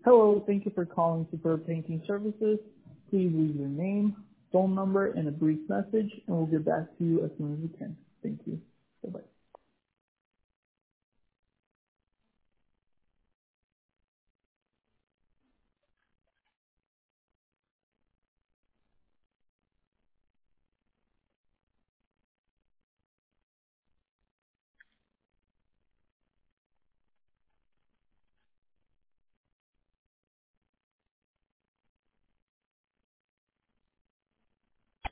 Hello, thank you for calling Superb Painting Services. Please leave your name, phone number, and a brief message, and we'll get back to you as soon as we can. Thank you. Bye-bye.